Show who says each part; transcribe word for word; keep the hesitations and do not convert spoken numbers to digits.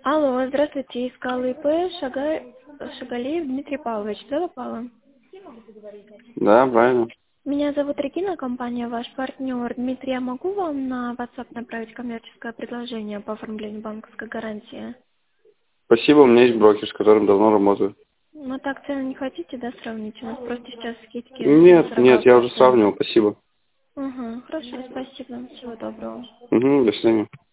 Speaker 1: Алло, здравствуйте, искал ИП Шага... Шагалеев Дмитрий Павлович. Туда попала?
Speaker 2: Да, правильно.
Speaker 1: Меня зовут Регина, компания ваш партнер. Дмитрий, я могу вам на WhatsApp направить коммерческое предложение по оформлению банковской гарантии?
Speaker 2: Спасибо, у меня есть брокер, с которым давно работаю.
Speaker 1: Ну так цены не хотите, да, сравнить? У нас просто сейчас скидки до
Speaker 2: Нет, нет,
Speaker 1: сорока
Speaker 2: я уже
Speaker 1: процентов.
Speaker 2: сравнивал, спасибо.
Speaker 1: Угу, хорошо, спасибо. Всего доброго.
Speaker 2: Угу, до свидания.